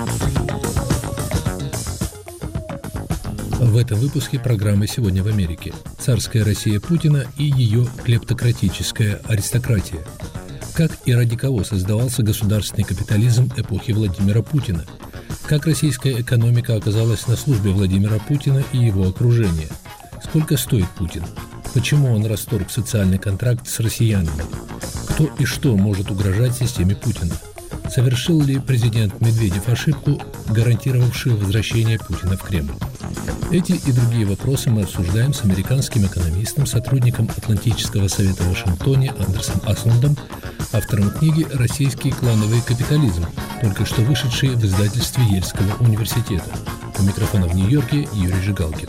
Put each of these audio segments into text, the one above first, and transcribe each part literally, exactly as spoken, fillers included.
В этом выпуске программы «Сегодня в Америке». Царская Россия Путина и ее клептократическая аристократия. Как и ради кого создавался государственный капитализм эпохи Владимира Путина? Как российская экономика оказалась на службе Владимира Путина и его окружения? Сколько стоит Путин? Почему он расторг социальный контракт с россиянами? Кто и что может угрожать системе Путина? Совершил ли президент Медведев ошибку, гарантировавшую возвращение Путина в Кремль? Эти и другие вопросы мы обсуждаем с американским экономистом, сотрудником Атлантического совета в Вашингтоне Андерсом Аслундом, автором книги «Российский клановый капитализм», только что вышедшей в издательстве Ельского университета. У микрофона в Нью-Йорке Юрий Жигалкин.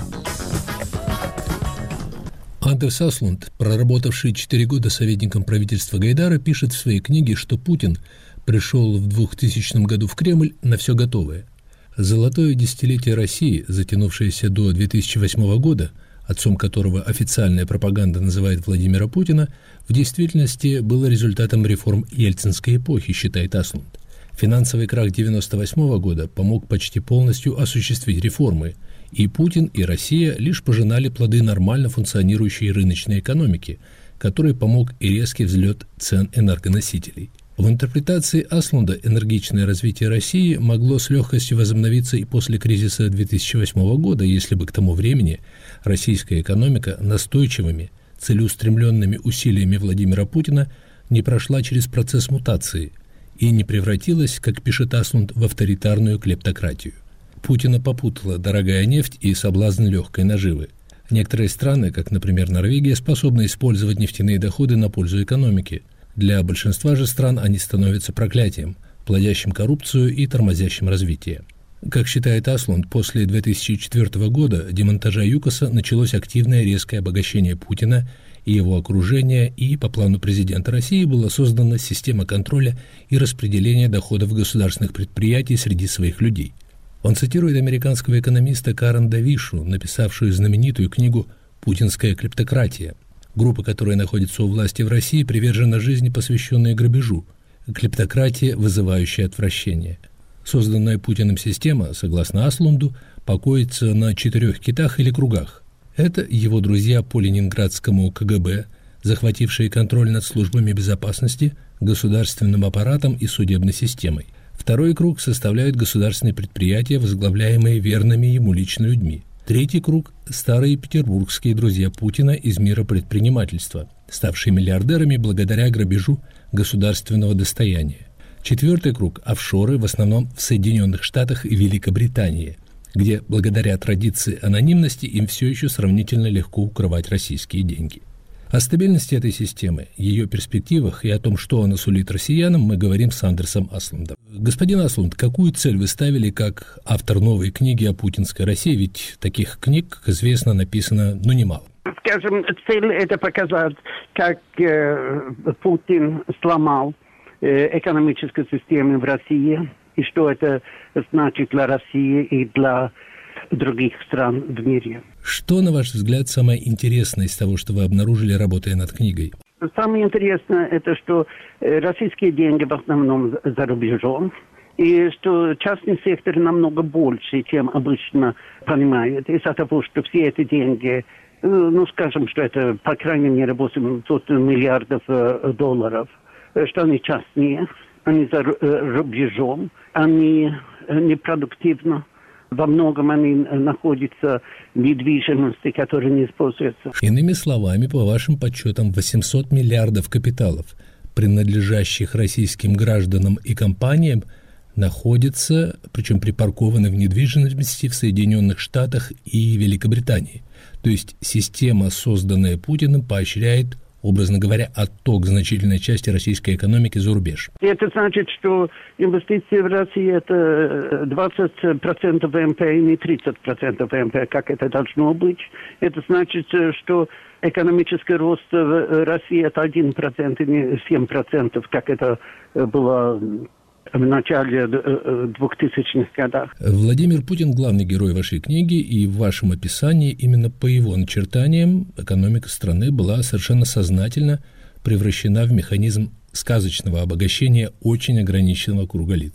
Андерс Аслунд, проработавший четыре года советником правительства Гайдара, пишет в своей книге, что Путин пришел в двухтысячном году в Кремль на все готовое. Золотое десятилетие России, затянувшееся до две тысячи восьмого года, отцом которого официальная пропаганда называет Владимира Путина, в действительности было результатом реформ ельцинской эпохи, считает Аслунд. Финансовый крах девяносто восьмого года помог почти полностью осуществить реформы, и Путин, и Россия лишь пожинали плоды нормально функционирующей рыночной экономики, которой помог и резкий взлет цен энергоносителей. В интерпретации Аслунда энергичное развитие России могло с легкостью возобновиться и после кризиса две тысячи восьмого года, если бы к тому времени российская экономика настойчивыми, целеустремленными усилиями Владимира Путина не прошла через процесс мутации и не превратилась, как пишет Аслунд, в авторитарную клептократию. Путина попутала дорогая нефть и соблазн легкой наживы. Некоторые страны, как, например, Норвегия, способны использовать нефтяные доходы на пользу экономики. Для большинства же стран они становятся проклятием, плодящим коррупцию и тормозящим развитие. Как считает Аслунд, после две тысячи четвёртого года демонтажа ЮКОСа началось активное резкое обогащение Путина и его окружения, и по плану президента России была создана система контроля и распределения доходов государственных предприятий среди своих людей. Он цитирует американского экономиста Карен Давишу, написавшую знаменитую книгу «Путинская клептократия». Группа, которая находится у власти в России, привержена жизни, посвященной грабежу. Клептократия, вызывающая отвращение. Созданная Путиным система, согласно Аслунду, покоится на четырех китах или кругах. Это его друзья по ленинградскому ка гэ бэ, захватившие контроль над службами безопасности, государственным аппаратом и судебной системой. Второй круг составляют государственные предприятия, возглавляемые верными ему лично людьми. Третий круг – старые петербургские друзья Путина из мира предпринимательства, ставшие миллиардерами благодаря грабежу государственного достояния. Четвертый круг – офшоры, в основном в Соединенных Штатах и Великобритании, где благодаря традиции анонимности им все еще сравнительно легко укрывать российские деньги. О стабильности этой системы, ее перспективах и о том, что она сулит россиянам, мы говорим с Андерсом Аслундом. Господин Аслунд, какую цель вы ставили как автор новой книги о путинской России? Ведь таких книг, как известно, написано ну немало. Скажем, цель – это показать, как э, Путин сломал э, экономическую систему в России, и что это значит для России и для других стран в мире. Что, на ваш взгляд, самое интересное из того, что вы обнаружили, работая над книгой? Самое интересное, это что российские деньги в основном за рубежом, и что частный сектор намного больше, чем обычно понимает, из-за того, что все эти деньги, ну, скажем, что это, по крайней мере, восемьсот миллиардов долларов, что они частные, они за рубежом, они непродуктивны. Во многом они находятся в недвижимости, которая не используется. Иными словами, по вашим подсчетам, восемьсот миллиардов капиталов, принадлежащих российским гражданам и компаниям, находятся, причем припаркованы в недвижимости в Соединенных Штатах и Великобритании. То есть система, созданная Путиным, поощряет, образно говоря, отток значительной части российской экономики за рубеж. Это значит, что инвестиции в Россию – это двадцать процентов вэ эм пэ, не тридцать процентов вэ эм пэ, как это должно быть. Это значит, что экономический рост в России – это один процент, и не семь процентов, как это было в начале двухтысячных годах. Владимир Путин – главный герой вашей книги, и в вашем описании именно по его начертаниям экономика страны была совершенно сознательно превращена в механизм сказочного обогащения очень ограниченного круга лиц.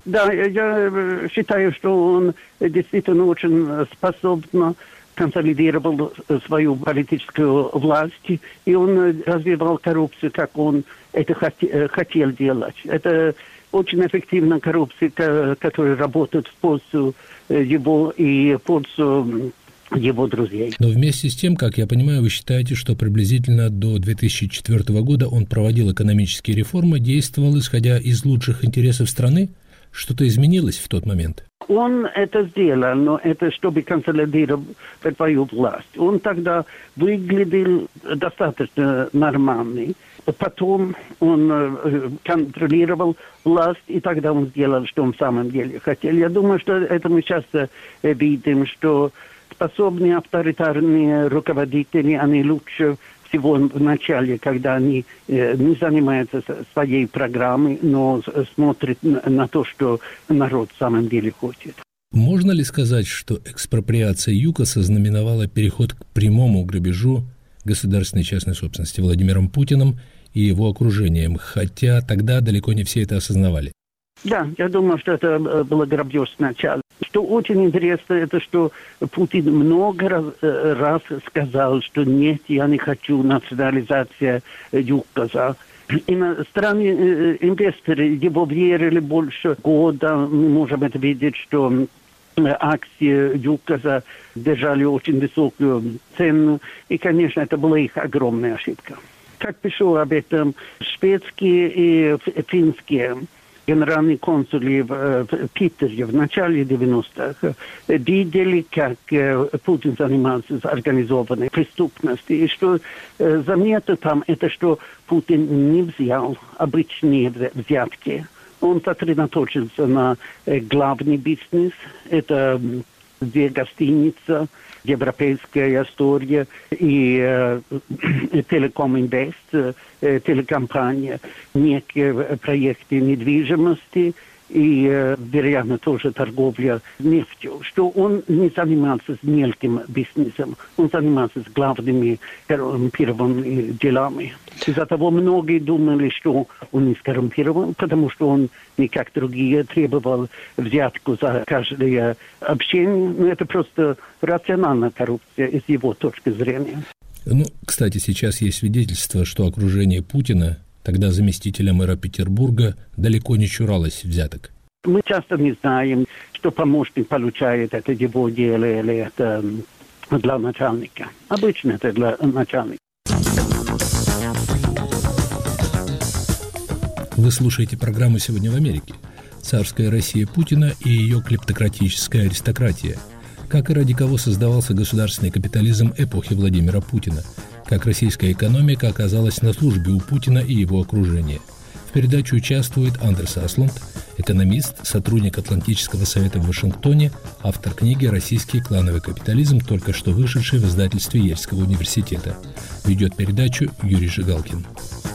Да, я считаю, что он действительно очень способно консолидировал свою политическую власть, и он развивал коррупцию, как он это хотел делать. Это очень эффективная коррупция, которая работает в пользу его и в пользу его друзей. Но вместе с тем, как я понимаю, вы считаете, что приблизительно до две тысячи четвёртого года он проводил экономические реформы, действовал, исходя из лучших интересов страны? Что-то изменилось в тот момент? Он это сделал, но это чтобы консолидировать свою власть. Он тогда выглядел достаточно нормальный. Потом он контролировал власть, и тогда он сделал, что он в самом деле хотел. Я думаю, что это мы сейчас видим, что способные авторитарные руководители, они лучше всего в начале, когда они э, не занимаются своей программой, но смотрят на, на то, что народ в самом деле хочет. Можно ли сказать, что экспроприация ЮКОСа знаменовала переход к прямому грабежу государственной частной собственности Владимиром Путиным и его окружением, хотя тогда далеко не все это осознавали? Да, я думаю, что это было грабеж сначала. Что очень интересно, это что Путин много раз, раз сказал, что нет, я не хочу национализации ЮКОСа. Иностранные инвесторы его верили больше года. Мы можем это видеть, что акции ЮКОСа держали очень высокую цену. И, конечно, это была их огромная ошибка. Как пишу об этом, шведские и финские генеральные консулы в Питере в начале девяностых видели, как Путин занимался организованной преступностью. И что заметно там, это что Путин не взял обычные взятки. Он сосредоточился на главный бизнес. Это две гостиницы, европейская история и э, Телеком Инвест, э, телекомпания, некие проекты недвижимости и, э, вероятно, тоже торговля нефтью. Что он не занимался с мелким бизнесом, он занимался с главными коррумпированными делами. Из-за того многие думали, что он не скоррумпирован, потому что он, не как другие, требовал взятку за каждое общение. Но это просто рациональная коррупция из его точки зрения. Ну, кстати, сейчас есть свидетельство, что окружение Путина, тогда заместителя мэра Петербурга, далеко не чуралось взяток. Мы часто не знаем, что помощник получает, это его дело или это для начальника. Обычно это для начальника. Вы слушаете программу «Сегодня в Америке». Царская Россия Путина и ее клептократическая аристократия. Как и ради кого создавался государственный капитализм эпохи Владимира Путина. Как российская экономика оказалась на службе у Путина и его окружения. В передаче участвует Андерс Аслунд, экономист, сотрудник Атлантического совета в Вашингтоне, автор книги «Российский клановый капитализм», только что вышедший в издательстве Ельского университета. Ведет передачу Юрий Жигалкин.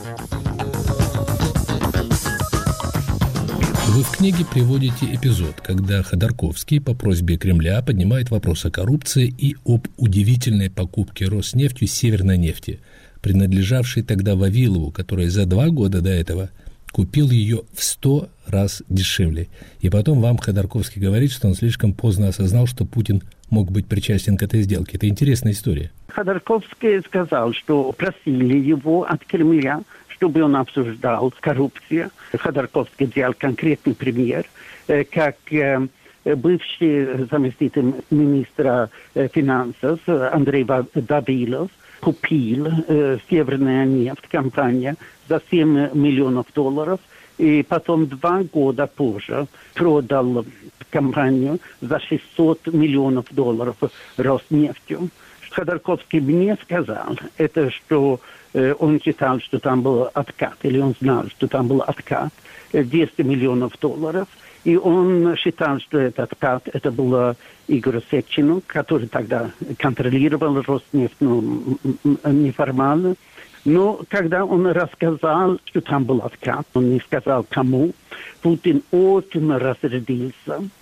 Вы в книге приводите эпизод, когда Ходорковский по просьбе Кремля поднимает вопрос о коррупции и об удивительной покупке Роснефтью Северной нефти, принадлежавшей тогда Вавилову, который за два года до этого купил ее в сто раз дешевле. И потом вам Ходорковский говорит, что он слишком поздно осознал, что Путин мог быть причастен к этой сделке. Это интересная история. Ходорковский сказал, что просили его от Кремля, чтобы он обсуждал коррупцию. Ходорковский взял конкретный пример, как бывший заместитель министра финансов Андрей Вавилов купил Северная нефть, компания, за семь миллионов долларов, и потом два года позже продал компанию за шестьсот миллионов долларов Роснефтью. Ходорковский мне сказал, это что э, он считал, что там был откат, или он знал, что там был откат, двести миллионов долларов, и он считал, что этот откат, это был Игорь Сеченов, который тогда контролировал Роснефть, ну, неформально. Но когда он рассказал, что там был откат, он не сказал кому, Путин очень разрядился.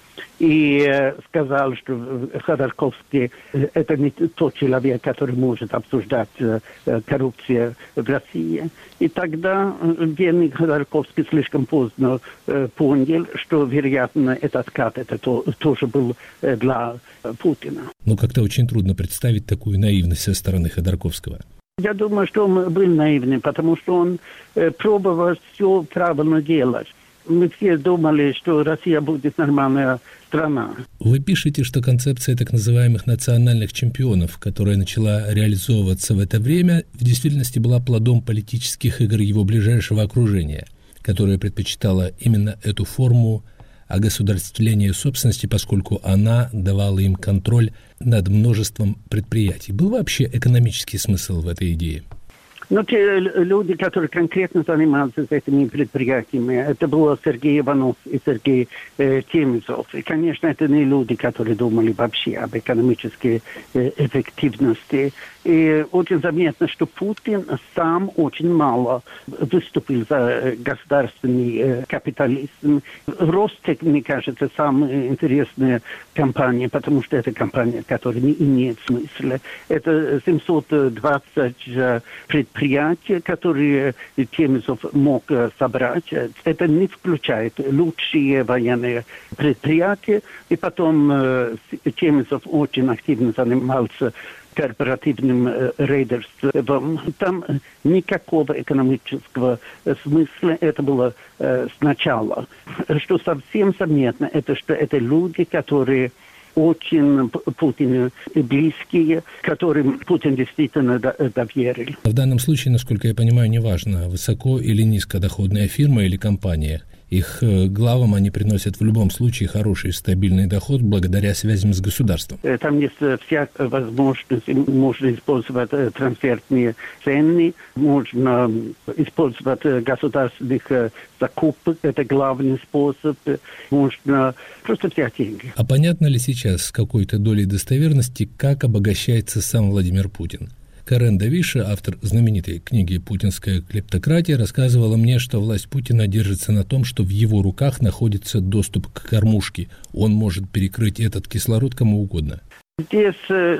и сказал, что Ходорковский – это не тот человек, который может обсуждать коррупцию в России. И тогда Гений Ходорковский слишком поздно понял, что, вероятно, этот откат это то, тоже был для Путина. Но как-то очень трудно представить такую наивность со стороны Ходорковского. Я думаю, что он был наивный, потому что он пробовал все правильно делать. Мы все думали, что Россия будет нормальная страна. Вы пишете, что концепция так называемых национальных чемпионов, которая начала реализовываться в это время, в действительности была плодом политических игр его ближайшего окружения, которое предпочитало именно эту форму огосударствления собственности, поскольку она давала им контроль над множеством предприятий. Был вообще экономический смысл в этой идее? Но те люди, которые конкретно занимаются этими предприятиями, это был Сергей Иванов и Сергей э, Темизов. И, конечно, это не люди, которые думали вообще об экономической э, эффективности. И очень заметно, что Путин сам очень мало выступил за государственный э, капитализм. Ростех, мне кажется, самая интересная компания, потому что это компания, которая не имеет смысла. Это семьсот двадцать предприятий, предприятия, которые Темизов мог собрать. Это не включает лучшие военные предприятия. И потом э, Темизов очень активно занимался корпоративным э, рейдерством. Там никакого экономического смысла. Это было э, сначала. Что совсем заметно, это что это люди, которые очень Путину близкие, которым Путин действительно доверил. В данном случае, насколько я понимаю, неважно, высоко или низкодоходная фирма или компания. Их главам они приносят в любом случае хороший стабильный доход благодаря связям с государством. Там есть всякая возможность. Можно использовать трансферные цены, можно использовать государственных закупок. Это главный способ. Можно просто взять деньги. А понятно ли сейчас с какой-то долей достоверности, как обогащается сам Владимир Путин? Карен Давиша, автор знаменитой книги «Путинская клептократия», рассказывала мне, что власть Путина держится на том, что в его руках находится доступ к кормушке. Он может перекрыть этот кислород кому угодно. Здесь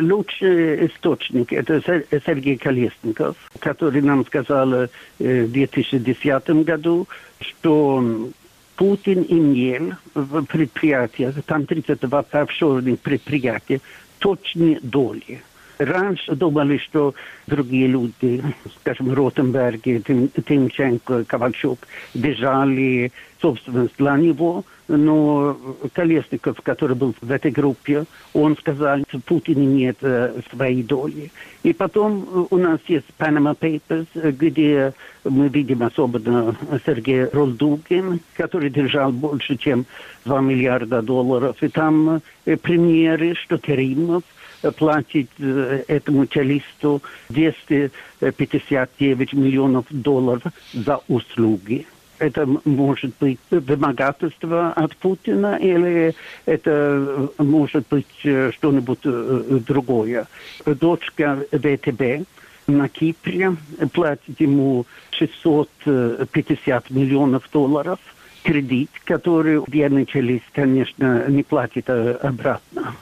лучший источник – это Сергей Колесников, который нам сказал в две тысячи десятом году, что Путин имел в предприятиях, там тридцать два офшорных предприятия, точные доли. Раньше думали, что другие люди, скажем, Ротенберг, Тим, Тимченко, Ковальчук, держали собственность для него, но Колесников, который был в этой группе, он сказал, что Путин имеет э, свои доли. И потом у нас есть Panama Papers, где мы видим особенно Сергей Ролдугин, который держал больше, чем два миллиарда долларов. И там э, примеры, что Керимов платить этому чалисту двести пятьдесят девять миллионов долларов за услуги. Это может быть вымогательство от Путина или это может быть что-нибудь другое. Дочка ВТБ на Кипре платит ему шестьсот пятьдесят миллионов долларов. Кредит, который бедный чалист, конечно, не платит обратно.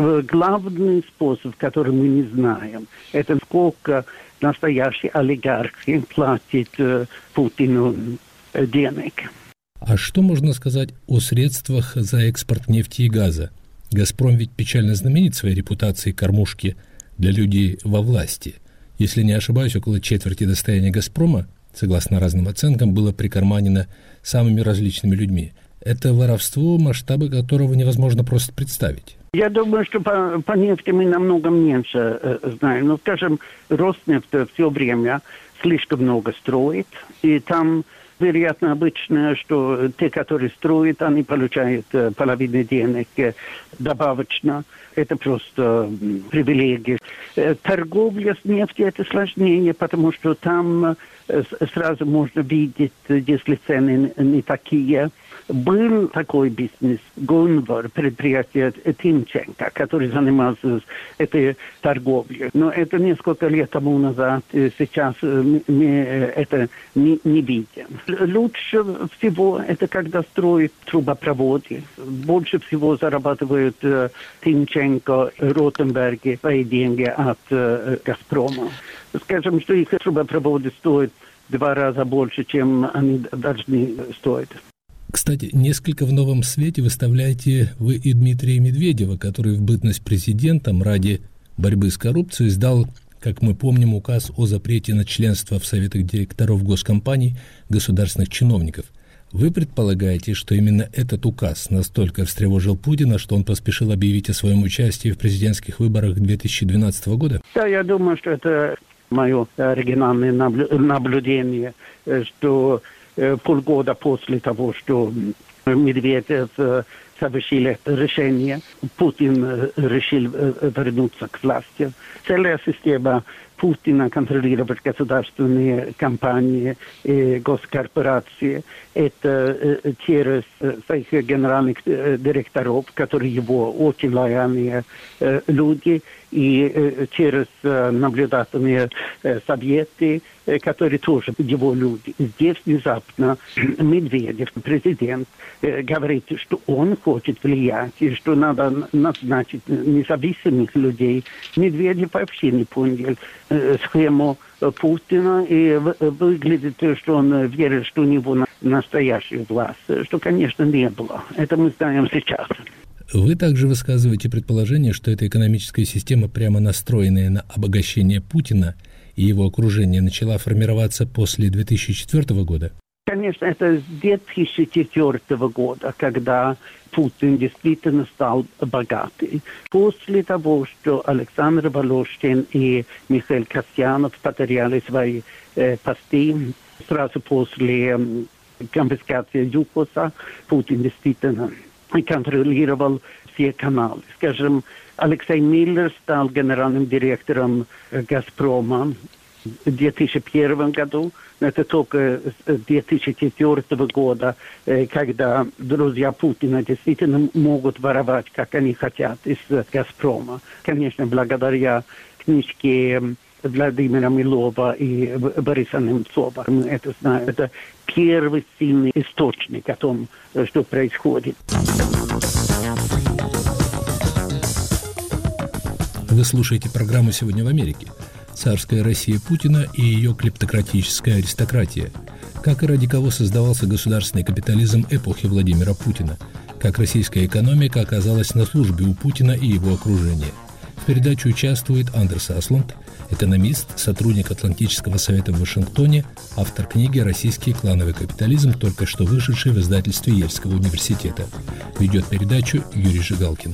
Главный способ, который мы не знаем, это сколько настоящие олигархи платят э, Путину денег. А что можно сказать о средствах за экспорт нефти и газа? «Газпром» ведь печально знаменит своей репутацией кормушки для людей во власти. Если не ошибаюсь, около четверти достояния «Газпрома», согласно разным оценкам, было прикарманено самыми различными людьми. Это воровство, масштабы которого невозможно просто представить. Я думаю, что по, по нефти мы намного меньше э, знаем. Ну, скажем, Роснефть все время слишком много строит, и там, вероятно, обычно, что те, которые строят, они получают э, половину денег э, добавочно. Это просто э, привилегия. Э, торговля с нефтью – это сложнее, потому что там э, сразу можно видеть, если цены не такие. Был такой бизнес, Гунвар, предприятие Тимченко, который занимался этой торговлей. Но это несколько лет тому назад, сейчас мы это не, не видим. Лучше всего это когда строят трубопроводы. Больше всего зарабатывают э, Тимченко, Ротенберги свои деньги от э, «Газпрома». Скажем, что их трубопроводы стоят в два раза больше, чем они должны стоить. Кстати, несколько в новом свете выставляете вы и Дмитрия Медведева, который в бытность президентом ради борьбы с коррупцией издал, как мы помним, указ о запрете на членство в советах директоров госкомпаний государственных чиновников. Вы предполагаете, что именно этот указ настолько встревожил Путина, что он поспешил объявить о своем участии в президентских выборах две тысячи двенадцатого года? Да, я думаю, что это мое оригинальное наблюдение, что полгода после того, что Медведев совершил это решение, Путин решил вернуться к власти. Целая система Путина контролировать государственные компании и госкорпорации. Это через своих генеральных директоров, которые его очень лояльные люди, и через наблюдательные советы, которые тоже его люди. Здесь внезапно Медведев, президент, говорит, что он хочет влиять, и что надо назначить независимых людей. Медведев вообще не понял схему Путина, и выглядит, что он верит, что у него настоящая власть, что, конечно, не было. Это мы знаем сейчас. Вы также высказываете предположение, что эта экономическая система, прямо настроенная на обогащение Путина и его окружения, начала формироваться после две тысячи четвёртого года? Конечно, это с две тысячи четвёртого года, когда Путин действительно стал богатый. После того, что Александр Волошин и Михаил Касьянов потеряли свои э, посты, сразу после э, конфискации ЮКОСа, Путин действительно контролировал все каналы. Скажем, Алексей Миллер стал генеральным директором «Газпрома» в две тысячи первом году. Это только с две тысячи четвёртого года, когда друзья Путина действительно могут воровать, как они хотят, из «Газпрома». Конечно, благодаря книжке Владимира Милова и Бориса Немцова. Мы это знаем. Это первый сильный источник о том, что происходит. Вы слушаете программу «Сегодня в Америке». Царская Россия Путина и ее клептократическая аристократия. Как и ради кого создавался государственный капитализм эпохи Владимира Путина. Как российская экономика оказалась на службе у Путина и его окружения. В передаче участвует Андерс Аслунд, экономист, сотрудник Атлантического совета в Вашингтоне, автор книги «Российский клановый капитализм», только что вышедший в издательстве Ельского университета. Ведет передачу Юрий Жигалкин.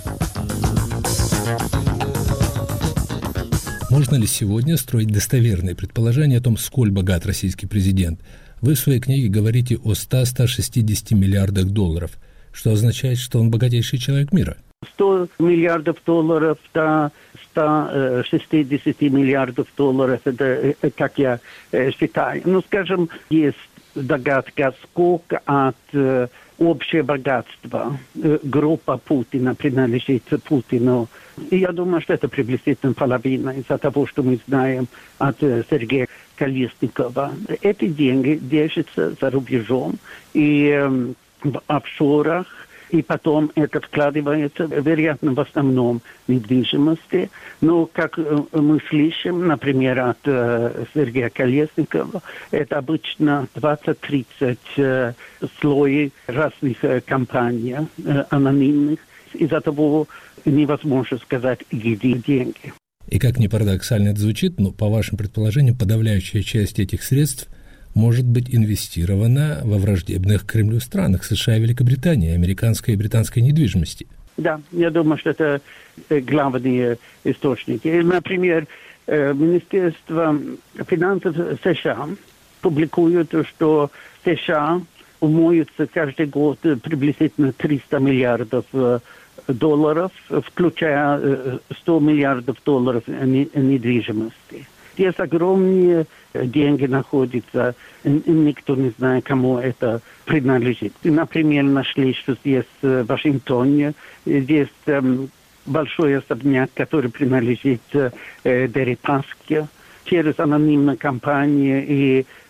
Можно ли сегодня строить достоверные предположения о том, сколь богат российский президент? Вы в своей книге говорите о ста - ста шестидесяти миллиардах долларов, что означает, что он богатейший человек мира. сто миллиардов долларов до ста шестидесяти миллиардов долларов, это как я считаю. Ну, скажем, есть догадка, сколько от э, общего богатства э, группа Путина принадлежит Путину. И я думаю, что это приблизительно половина из-за того, что мы знаем от э, Сергея Колесникова. Эти деньги держатся за рубежом и э, в офшорах. И потом это вкладывается, вероятно, в основном в недвижимости. Но, как мы слышим, например, от э, Сергея Колесникова, это обычно двадцать-тридцать э, слоев разных э, компаний э, анонимных. Из-за того невозможно сказать, где деньги. И как ни парадоксально это звучит, но, по вашим предположениям, подавляющая часть этих средств может быть инвестирована во враждебных Кремлю странах США и Великобритании, американской и британской недвижимости. Да, я думаю, что это главные источники. Например, Министерство финансов США публикует, что США умоются каждый год приблизительно триста миллиардов долларов, включая сто миллиардов долларов недвижимости. Здесь огромные деньги находятся, никто не знает, кому это принадлежит. Например, нашли, что здесь в Вашингтоне здесь большой особняк, который принадлежит Дерипаске. Через анонимную компанию и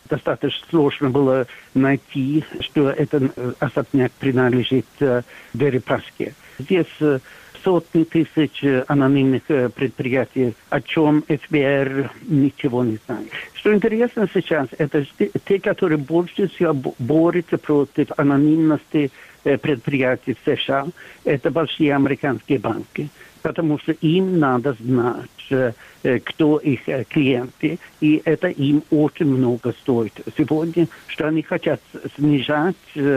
достаточно сложно было найти, что этот особняк принадлежит Дерипаске. Здесь сотни тысяч анонимных предприятий, о чем эф бэ эр ничего не знает. Что интересно сейчас, это те, которые больше всего борются против анонимности предприятий в США, это большие американские банки, потому что им надо знать, кто их клиенты, и это им очень много стоит сегодня, что они хотят снижать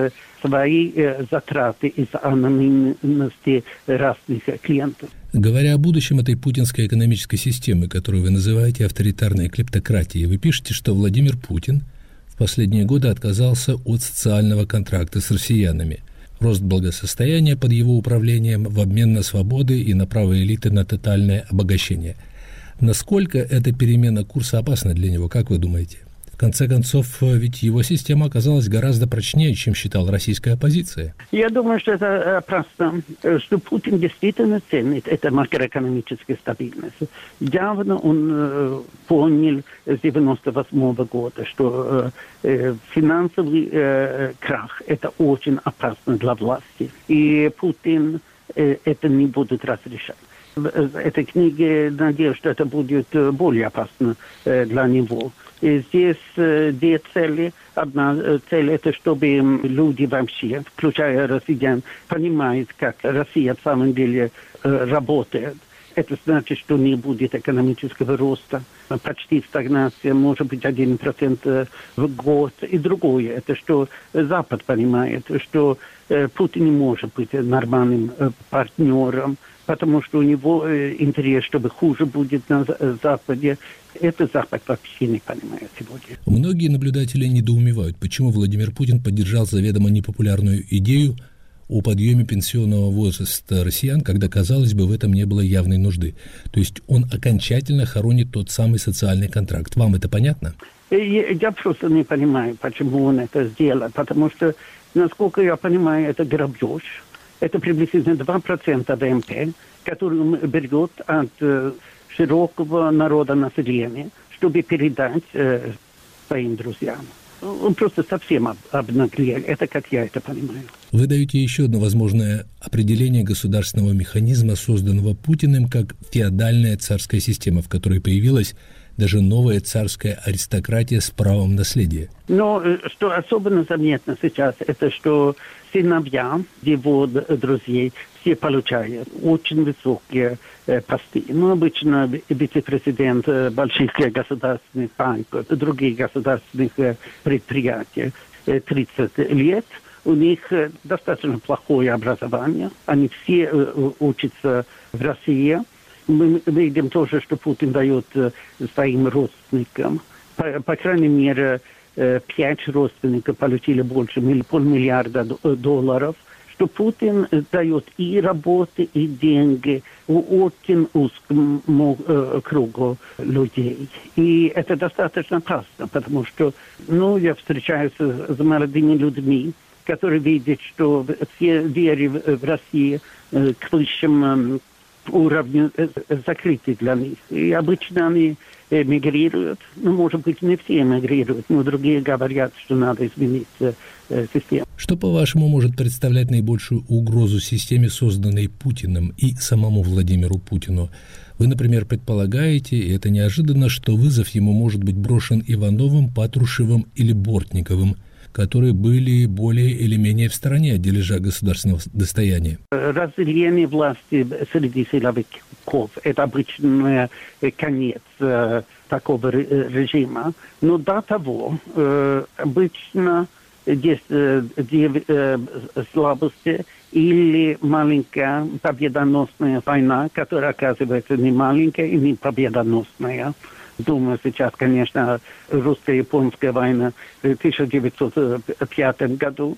свои затраты из-за анонимности разных клиентов. Говоря о будущем этой путинской экономической системы, которую вы называете авторитарной клептократией, вы пишете, что Владимир Путин в последние годы отказался от социального контракта с россиянами. Рост благосостояния под его управлением в обмен на свободы и на право элиты на тотальное обогащение. Насколько эта перемена курса опасна для него, как вы думаете? В конце концов, ведь его система оказалась гораздо прочнее, чем считала российская оппозиция. Я думаю, что это опасно, что Путин действительно ценит эту макроэкономическую стабильность. Явно он э, понял с девяносто восьмого года, что э, финансовый э, крах – это очень опасно для власти. И Путин э, это не будет разрешать. В этой книге надеюсь, что это будет более опасно э, для него. И здесь э, две цели. Одна цель – это чтобы люди вообще, включая россиян, понимают, как Россия в самом деле э, работает. Это значит, что не будет экономического роста, почти стагнация, может быть, один процент в год. И другое – это что Запад понимает, что э, Путин не может быть нормальным э, партнером, потому что у него э, интерес, чтобы хуже будет на Западе. Это Запад вообще не понимает сегодня. Многие наблюдатели недоумевают, почему Владимир Путин поддержал заведомо непопулярную идею о подъеме пенсионного возраста россиян, когда, казалось бы, в этом не было явной нужды. То есть он окончательно хоронит тот самый социальный контракт. Вам это понятно? Я, я просто не понимаю, почему он это сделал, потому что, насколько я понимаю, это грабеж. Это приблизительно два процента вэ эм пэ, который он берет от э, широкого народа населения, чтобы передать э, своим друзьям. Он просто совсем об, обнаглел. Это как я это понимаю. Вы даете еще одно возможное определение государственного механизма, созданного Путиным, как феодальная царская система, в которой появилась даже новая царская аристократия с правом наследия. Но что особенно заметно сейчас, это что сыновья его друзей все получают очень высокие э, посты. Ну, обычно вице-президент э, больших государственных банков, других государственных э, предприятий, э, тридцать лет. У них э, достаточно плохое образование. Они все э, учатся в России. Мы видим тоже, что Путин дает э, своим родственникам. По, по крайней мере, э, пять родственников получили больше полмиллиарда долларов. Что Путин дает и работы, и деньги очень узкому э, кругу людей. И это достаточно опасно, потому что ну, я встречаюсь с, с молодыми людьми, которые видят, что все двери в, в России э, к высшему э, уровню э, закрыты для них. И обычно они эмигрируют. Ну, может быть, не все эмигрируют, но другие говорят, что надо изменить э, систему. Что, по-вашему, может представлять наибольшую угрозу системе, созданной Путиным и самому Владимиру Путину? Вы, например, предполагаете, и это неожиданно, что вызов ему может быть брошен Ивановым, Патрушевым или Бортниковым, которые были более или менее в стороне от дележа государственного достояния. Разделение власти среди силовиков – это обычный конец э, такого режима. Но до того э, обычно есть э, две э, слабости или маленькая победоносная война, которая оказывается не маленькая и не победоносная. Думаю, сейчас, конечно, русско-японская война в тысяча девятьсот пятом году.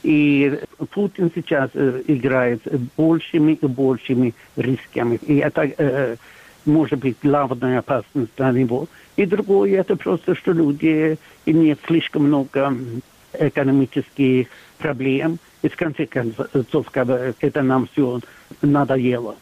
И Путин сейчас играет большими и большими рисками. И это э, может быть главная опасность для него. И другое, это просто, что люди имеют слишком много экономических проблем. И в конце концов, это нам все надоело.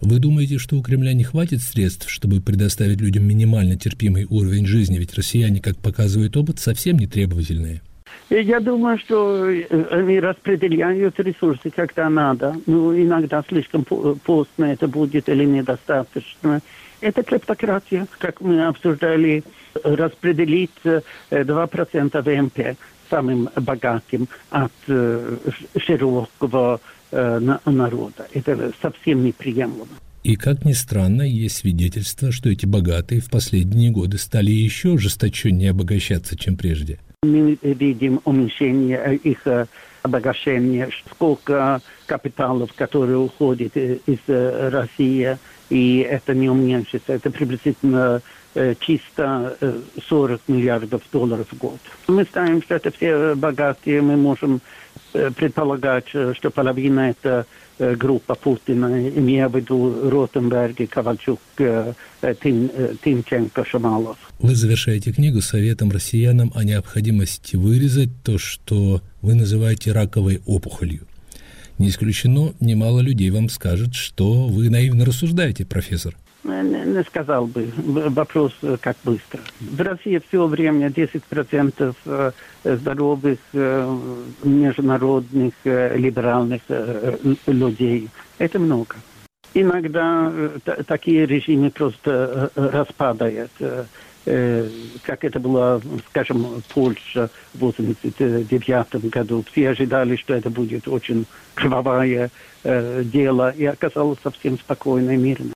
Вы думаете, что у Кремля не хватит средств, чтобы предоставить людям минимально терпимый уровень жизни, ведь россияне, как показывает опыт, совсем не требовательные? Я думаю, что они распределяют ресурсы, когда надо. Ну, иногда слишком поздно это будет или недостаточно. Это клептократия, как мы обсуждали, распределить два процента ВМП самым богатым от широкого народа. Это совсем неприемлемо. И, как ни странно, есть свидетельство, что эти богатые в последние годы стали еще ожесточеннее обогащаться, чем прежде. Мы видим уменьшение их обогащения, сколько капиталов, которые уходят из России, и это не уменьшится. Это приблизительно чисто сорок миллиардов долларов в год. Мы знаем, что это все богатые, мы можем предполагать, что половина это группа Путина, имея в виду Ротенберг, Ковальчук, Тим, Тимченко, Шамалов. Вы завершаете книгу советом россиянам о необходимости вырезать то, что вы называете раковой опухолью. Не исключено, немало людей вам скажет, что вы наивно рассуждаете, профессор. Не, не сказал бы. Вопрос, как быстро. В России все время десять процентов здоровых, международных, либеральных людей. Это много. Иногда такие режимы просто распадают. Как это было, скажем, в Польше в восемьдесят девятом году. Все ожидали, что это будет очень кровавое дело, и оказалось совсем спокойно и мирно.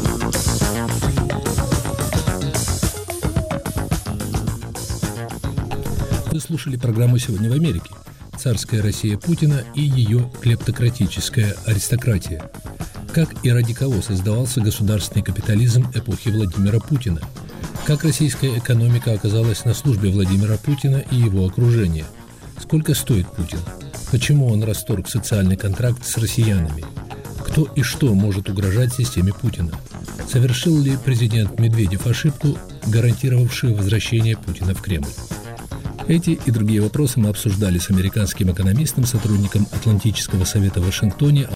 Вы слушали программу «Сегодня в Америке». Царская Россия Путина и ее клептократическая аристократия. Как и ради кого создавался государственный капитализм эпохи Владимира Путина. Как российская экономика оказалась на службе Владимира Путина и его окружения. Сколько стоит Путин? Почему он расторг социальный контракт с россиянами? Кто и что может угрожать системе Путина? Совершил ли президент Медведев ошибку, гарантировавшую возвращение Путина в Кремль? Эти и другие вопросы мы обсуждали с американским экономистом, сотрудником Атлантического совета в Вашингтоне